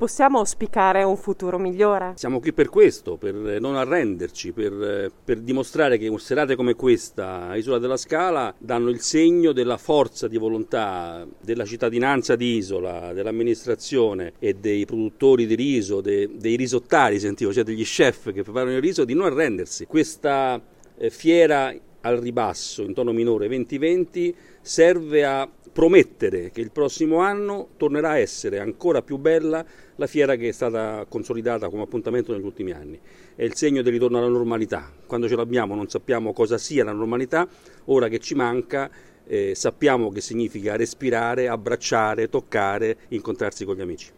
Possiamo auspicare un futuro migliore? Siamo qui per questo, per non arrenderci, per dimostrare che serate come questa a Isola della Scala danno il segno della forza di volontà della cittadinanza di Isola, dell'amministrazione e dei produttori di riso, dei risottari, sentivo, cioè degli chef che preparano il riso, di non arrendersi. Questa fiera al ribasso in tono minore 2020 serve a promettere che il prossimo anno tornerà a essere ancora più bella la fiera che è stata consolidata come appuntamento negli ultimi anni. È il segno del ritorno alla normalità. Quando ce l'abbiamo non sappiamo cosa sia la normalità, ora che ci manca sappiamo che significa respirare, abbracciare, toccare, incontrarsi con gli amici.